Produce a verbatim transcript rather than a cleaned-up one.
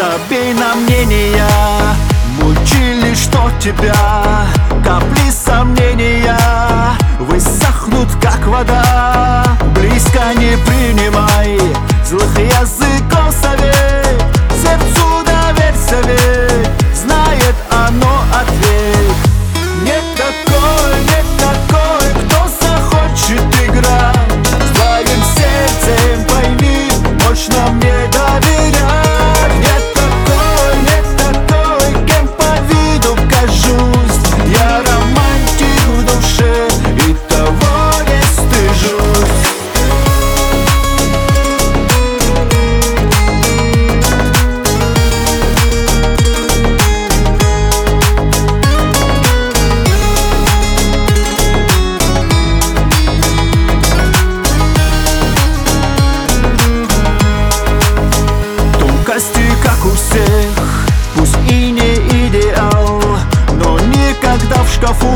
забей на мнения, мучили, что тебя капли сомнения высохнут, как вода. Близко не принимай злых языков совет, сердцу доверься, ведь знает оно ответ. Нет такой, нет такой, кто захочет играть с твоим сердцем, пойми, мощно мне доверять. Нет такой, нет такой, кем по виду кажусь, я романтик в душе и того не стыжусь. Как у всех, пусть и не идеал, но никогда в шкафу